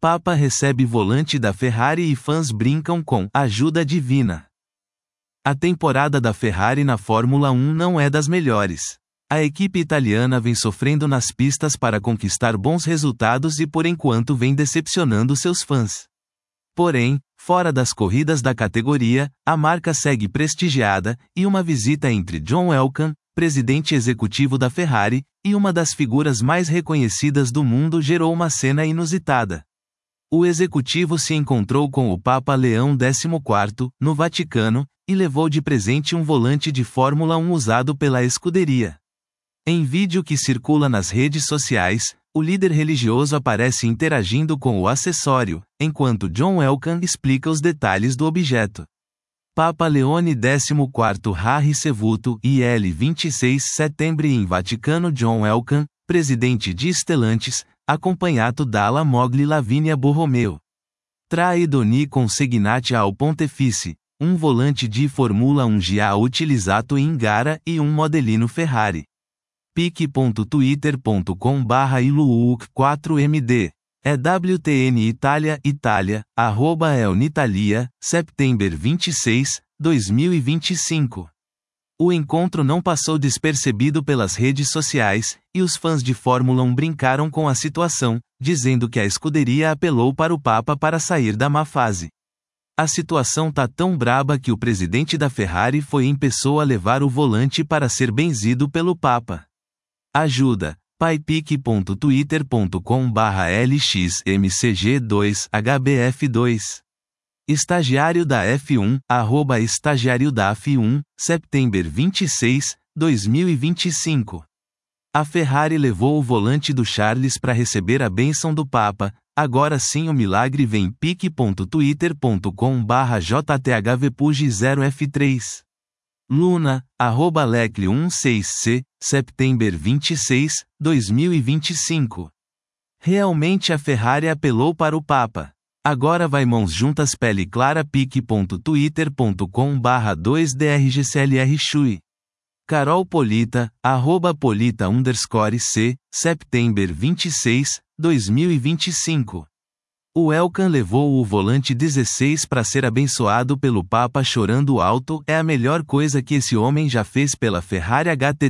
Papa recebe volante da Ferrari e fãs brincam com ajuda divina. A temporada da Ferrari na Fórmula 1 não é das melhores. A equipe italiana vem sofrendo nas pistas para conquistar bons resultados e por enquanto vem decepcionando seus fãs. Porém, fora das corridas da categoria, a marca segue prestigiada, e uma visita entre John Elkann, presidente executivo da Ferrari, e uma das figuras mais reconhecidas do mundo gerou uma cena inusitada. O executivo se encontrou com o Papa Leão XIV, no Vaticano, e levou de presente um volante de Fórmula 1 usado pela escuderia. Em vídeo que circula nas redes sociais, o líder religioso aparece interagindo com o acessório, enquanto John Elkann explica os detalhes do objeto. Papa Leone XIV ha ricevuto il 26 settembre in Vaticano John Elkann, presidente de Stellantis, acompanhato dalla moglie Lavinia Borromeo. Trae doni consignati ao Pontefice, um volante de Formula 1 già utilizzato in gara e um modelino Ferrari. pic.twitter.com/iluuk4md. EWTN Itália, @EUNItalia, setembro 26, 2025. O encontro não passou despercebido pelas redes sociais, e os fãs de Fórmula 1 brincaram com a situação, dizendo que a escuderia apelou para o Papa para sair da má fase. A situação tá tão braba que o presidente da Ferrari foi em pessoa levar o volante para ser benzido pelo Papa. Ajuda. paipic.twitter.com/lxmcg2hbf2. Estagiário da F1, estagiário da F1, setembro 26, 2025. A Ferrari levou o volante do Charles para receber a bênção do Papa, agora sim o milagre vem. pic.twitter.com/jthvpuj0f3. Luna, @lecle16c, setembro 26, 2025. Realmente a Ferrari apelou para o Papa. Agora vai mãos juntas pele clara. pic.twitter.com/2drgclrchui. Carol Polita, @polita_c, setembro 26, 2025. O Elkann levou o volante 16 para ser abençoado pelo Papa chorando alto. É a melhor coisa que esse homem já fez pela Ferrari.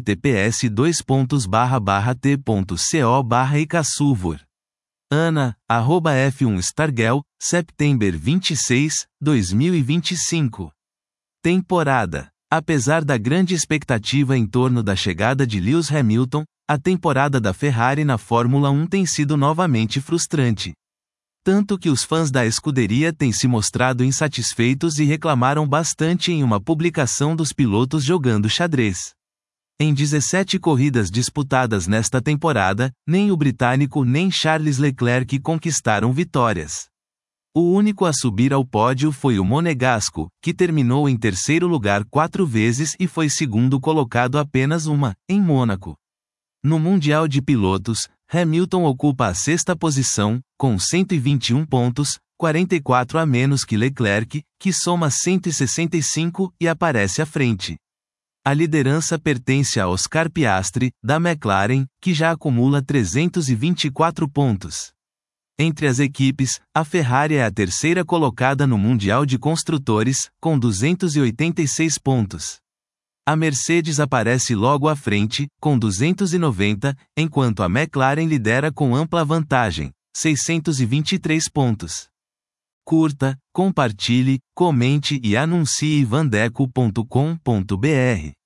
https://t.co/icasuvor. Ana, @F1stargirl, setembro 26, 2025. Temporada. Apesar da grande expectativa em torno da chegada de Lewis Hamilton, a temporada da Ferrari na Fórmula 1 tem sido novamente frustrante. Tanto que os fãs da escuderia têm se mostrado insatisfeitos e reclamaram bastante em uma publicação dos pilotos jogando xadrez. Em 17 corridas disputadas nesta temporada, nem o britânico nem Charles Leclerc conquistaram vitórias. O único a subir ao pódio foi o monegasco, que terminou em terceiro lugar 4 vezes e foi segundo colocado apenas uma, em Mônaco. No Mundial de Pilotos, Hamilton ocupa a sexta posição, com 121 pontos, 44 a menos que Leclerc, que soma 165 e aparece à frente. A liderança pertence a Oscar Piastri, da McLaren, que já acumula 324 pontos. Entre as equipes, a Ferrari é a terceira colocada no Mundial de Construtores, com 286 pontos. A Mercedes aparece logo à frente, com 290, enquanto a McLaren lidera com ampla vantagem, 623 pontos. Curta, compartilhe, comente e anuncie vandeco.com.br.